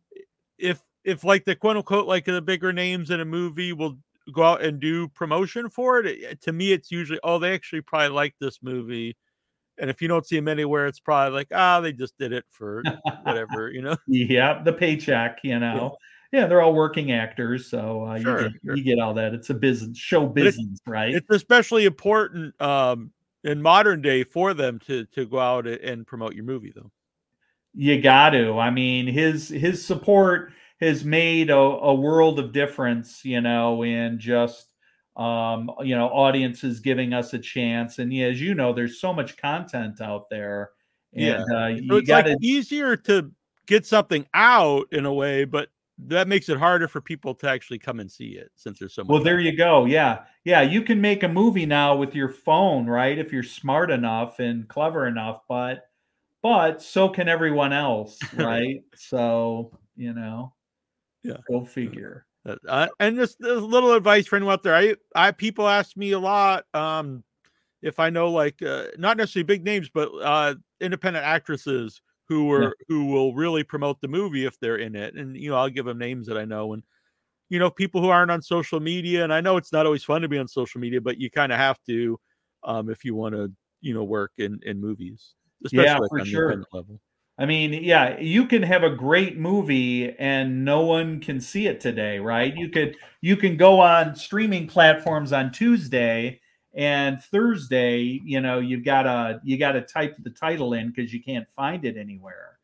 if if like the quote unquote like the bigger names in a movie will go out and do promotion for it, it, to me it's usually, oh, they actually probably like this movie, and if you don't see them anywhere, it's probably like, ah, they just did it for whatever, you know. Yeah, the paycheck, you know. Yeah, they're all working actors, so uh, Sure, you get sure. you get all that. It's a business, show But it- business, right? It's especially important um, in modern day for them to to go out and promote your movie, though. You got to. I mean, his his support has made a, a world of difference, you know, in just um, you know, audiences giving us a chance. And yeah, as you know, there's so much content out there, and Yeah. uh, So you it's got to. like easier to get something out in a way, but that makes it harder for people to actually come and see it since there's so much. Well, there you go. Yeah. Yeah. You can make a movie now with your phone, right? If you're smart enough and clever enough, but, but so can everyone else, right? So, you know, Yeah. go figure. Uh, uh, and just a little advice for anyone out there. I, I, people ask me a lot, um, if I know like, uh, not necessarily big names, but, uh, independent actresses who are, Yeah. who will really promote the movie if they're in it. And, you know, I'll give them names that I know, and, you know, people who aren't on social media. And I know it's not always fun to be on social media, but you kind of have to, um, if you want to, you know, work in, in movies, especially Yeah, like for on the sure. independent level. I mean, yeah, you can have a great movie and no one can see it today, right? You could you can go on streaming platforms on Tuesday, and Thursday, you know, you've got to you got to type the title in because you can't find it anywhere.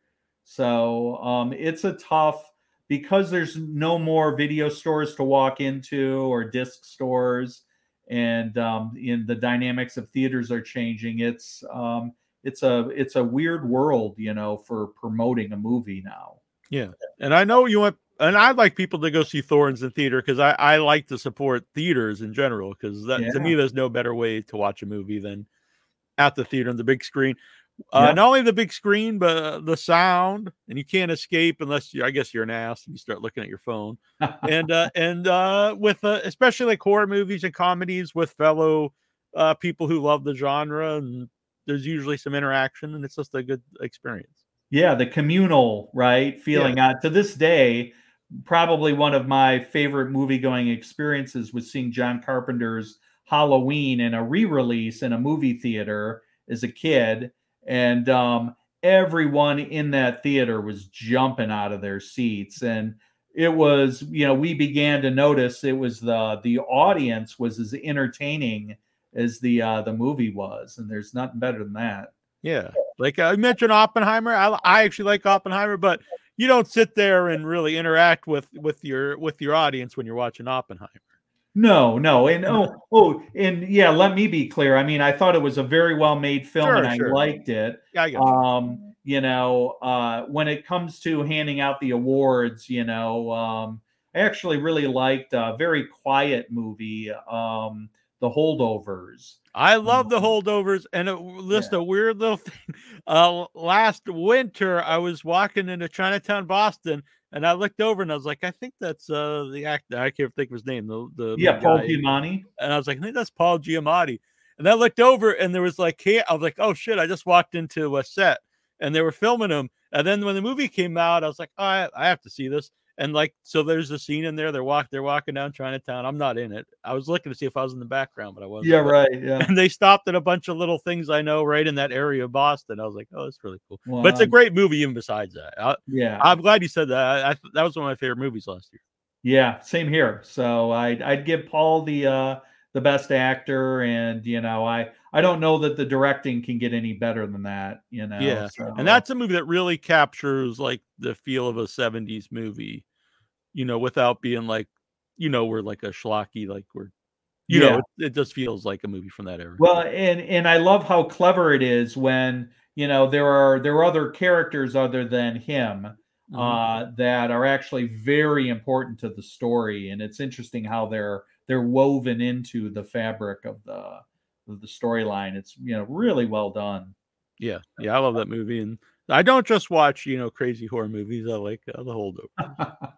So um, it's a tough, because there's no more video stores to walk into or disc stores, and um, in the dynamics of theaters are changing. It's um, it's a it's a weird world, you know, for promoting a movie now. Yeah. And I know you want, and I'd like people to go see Thorns in theater because I, I like to support theaters in general, because that Yeah. to me, there's no better way to watch a movie than at the theater on the big screen. Uh, Yeah. Not only the big screen, but uh, the sound, and you can't escape unless you, I guess you're an ass and you start looking at your phone. and uh, and uh, with uh, especially like horror movies and comedies with fellow uh, people who love the genre, and there's usually some interaction, and it's just a good experience. Yeah, the communal, right, feeling. Uh, to this day, probably one of my favorite movie going experiences was seeing John Carpenter's Halloween in a re-release in a movie theater as a kid. and um, everyone in that theater was jumping out of their seats, and it was, you know, we began to notice it was the the audience was as entertaining as the uh, the movie was, and there's nothing better than that. Yeah, like I mentioned Oppenheimer. I I actually like Oppenheimer, but you don't sit there and really interact with with your with your audience when you're watching Oppenheimer. No, no, and oh, oh, and yeah, let me be clear. I mean, I thought it was a very well made film, Sure, and I sure. liked it. Yeah, I get you. Um, you know, uh, when it comes to handing out the awards, you know, um, I actually really liked a very quiet movie, um, The Holdovers. I love The Holdovers, and it, just Yeah. a weird little thing. Uh, last winter, I was walking into Chinatown, Boston, and I looked over and I was like, I think that's uh, the actor. I can't think of his name. The the Yeah, main Paul guy. Giamatti. And I was like, I think that's Paul Giamatti. And I looked over and there was like, hey, I was like, oh shit, I just walked into a set and they were filming him. And then when the movie came out, I was like, oh, I, I have to see this. And like, so there's a scene in there. They're walk, they're walking down Chinatown. I'm not in it. I was looking to see if I was in the background, but I wasn't. Yeah, But- right. Yeah. And they stopped at a bunch of little things I know right in that area of Boston. I was like, oh, that's really cool. But it's a Wow. great movie even besides that. I, Yeah. I'm glad you said that. I, I, that was one of my favorite movies last year. Yeah, same here. So I'd I'd give Paul the uh the best actor, and you know, I I don't know that the directing can get any better than that, you know. Yeah, so. and that's a movie that really captures like the feel of a seventies movie, you know, without being like, you know, we're like a schlocky, like we're, you Yeah. know, it, it just feels like a movie from that era. Well, and and I love how clever it is when, you know, there are there are other characters other than him Mhm. uh that are actually very important to the story, and it's interesting how they're they're woven into the fabric of the of the storyline. It's, you know, really well done. Yeah, yeah, I love that movie, and I don't just watch, you know, crazy horror movies. I like uh, The Holdover.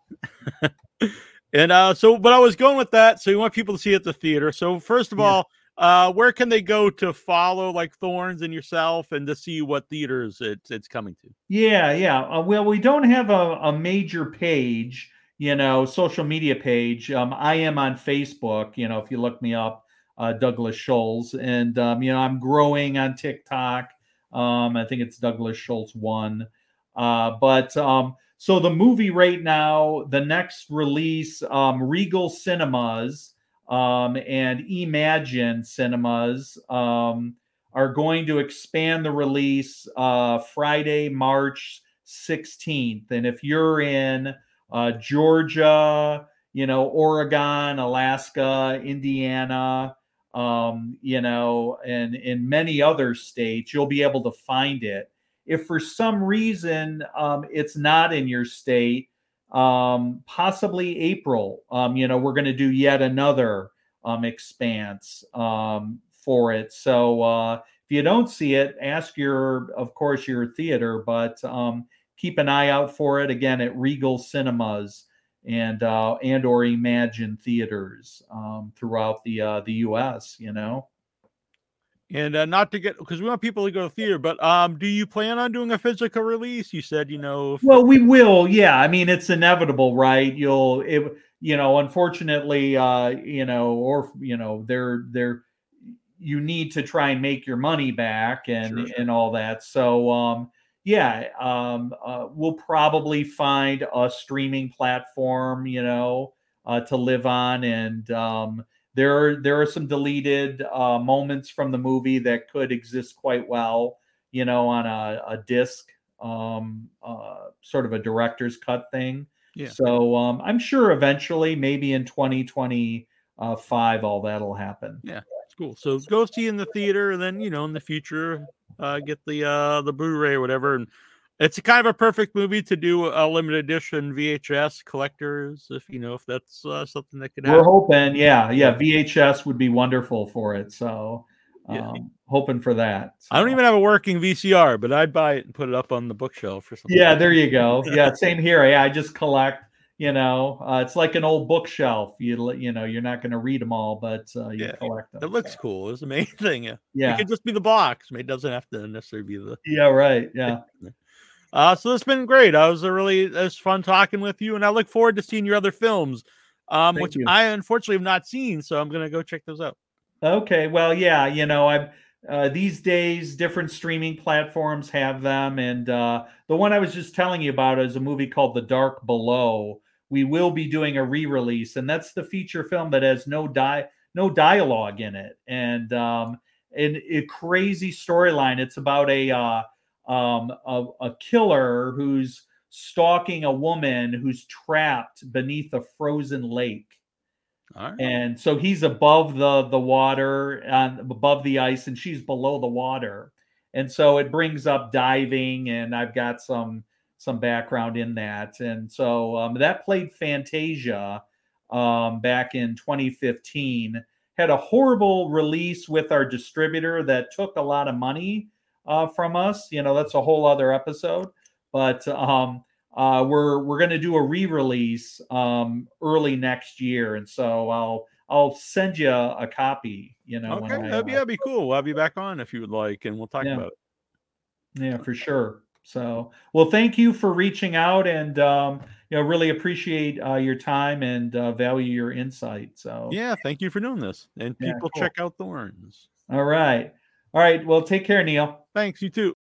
And uh, so, but I was going with that. So you want people to see it at the theater. So first of Yeah. all, uh, where can they go to follow like Thorns and yourself, and to see what theaters it's it's coming to? Yeah, yeah. Uh, well, we don't have a, a major page, you know, social media page. Um, I am on Facebook, you know, if you look me up, uh, Douglas Scholes, and um, you know, I'm growing on TikTok. Um, I think it's Douglas Schultz one. Uh, but um, so the movie right now, the next release, um, Regal Cinemas um, and Imagine Cinemas um, are going to expand the release uh, Friday, March sixteenth. And if you're in uh, Georgia, you know, Oregon, Alaska, Indiana, um, you know, and in many other states, you'll be able to find it. If for some reason um, it's not in your state, um, possibly April, um, you know, we're going to do yet another um, expanse um, for it. So uh, if you don't see it, ask your, of course, your theater, but um, keep an eye out for it again at Regal Cinemas and uh, and or Imagine theaters um, throughout the uh, the U S. You know. And uh, not to get, because we want people to go to theater, but um, do you plan on doing a physical release? You said, you know, if, Well, we will. Yeah, I mean, it's inevitable, right? You'll, it, you know, unfortunately, uh, you know, or you know, they're they're you need to try and make your money back and Sure, sure. and all that. So, um, yeah, um, uh, we'll probably find a streaming platform, you know, uh, to live on, and um, there are there are some deleted uh, moments from the movie that could exist quite well, you know, on a, a disc, um, uh, sort of a director's cut thing. Yeah. So um, I'm sure eventually, maybe in twenty twenty-five, all that'll happen. Yeah, it's cool. So go see in the theater, and then, you know, in the future, uh, get the uh, the Blu-ray or whatever. And it's a kind of a perfect movie to do a limited edition V H S collectors, if you know, if that's uh, something that could We're happen. hoping, yeah, yeah, V H S would be wonderful for it. So Yeah. um, hoping for that. I don't So. even have a working V C R, but I'd buy it and put it up on the bookshelf or something. Yeah, there you go. Yeah, same here. Yeah, I just collect. You know, uh, it's like an old bookshelf. You you know, you're not going to read them all, but uh, you Yeah, collect them. It looks so. cool. It's the main thing. Yeah. Yeah. It could just be the box. I mean, it doesn't have to necessarily be the. Yeah. Right. Yeah. Uh, so it's been great. I was a really it was fun talking with you, and I look forward to seeing your other films, um, Thank which you. I unfortunately have not seen. So I'm gonna go check those out. Okay. Well, yeah. You know, I'm uh, these days, different streaming platforms have them. And uh, the one I was just telling you about is a movie called The Dark Below. We will be doing a re-release, and that's the feature film that has no di- no dialogue in it. And um, and a crazy storyline. It's about a, uh, um, a a killer who's stalking a woman who's trapped beneath a frozen lake. All right. And so he's above the the water, and above the ice, and she's below the water. And so it brings up diving, and I've got some some background in that. And so um, that played Fantasia um, back in twenty fifteen. Had a horrible release with our distributor that took a lot of money uh, from us. You know, that's a whole other episode. But um, uh, we're we're going to do a re-release um, early next year, and so I'll I'll send you a, a copy. You know, Okay, when I, that'd be, uh, that'd be cool. We'll have you back on if you would like, and we'll talk Yeah. about it. Yeah, for sure. So, well, thank you for reaching out, and um, you know, really appreciate uh, your time and uh, value your insight. So, Yeah, thank you for doing this. And Yeah, people cool. check out Thorns. all right, all right. Well, take care, Neil. Thanks, you too.